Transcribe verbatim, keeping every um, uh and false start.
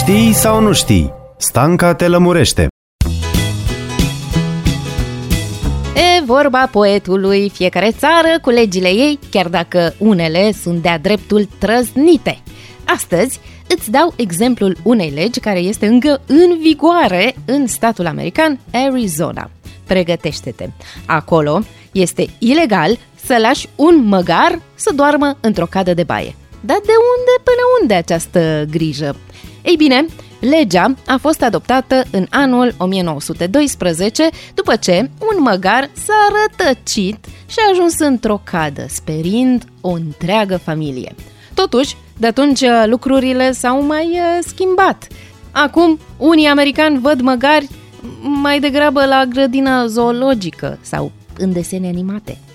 Știi sau nu știi? Stanca te lămurește. E vorba poetului, fiecare țară cu legile ei, chiar dacă unele sunt de-a dreptul trăznite. Astăzi îți dau exemplul unei legi care este încă în vigoare în statul american Arizona. Pregătește-te! Acolo este ilegal să lași un măgar să doarmă într-o cadă de baie. Dar de unde până unde această grijă? Ei bine, legea a fost adoptată în anul o mie nouă sute doisprezece, după ce un măgar s-a rătăcit și a ajuns într-o cadă, sperind o întreagă familie. Totuși, de atunci lucrurile s-au mai schimbat. Acum, unii americani văd măgari mai degrabă la grădina zoologică sau în desene animate.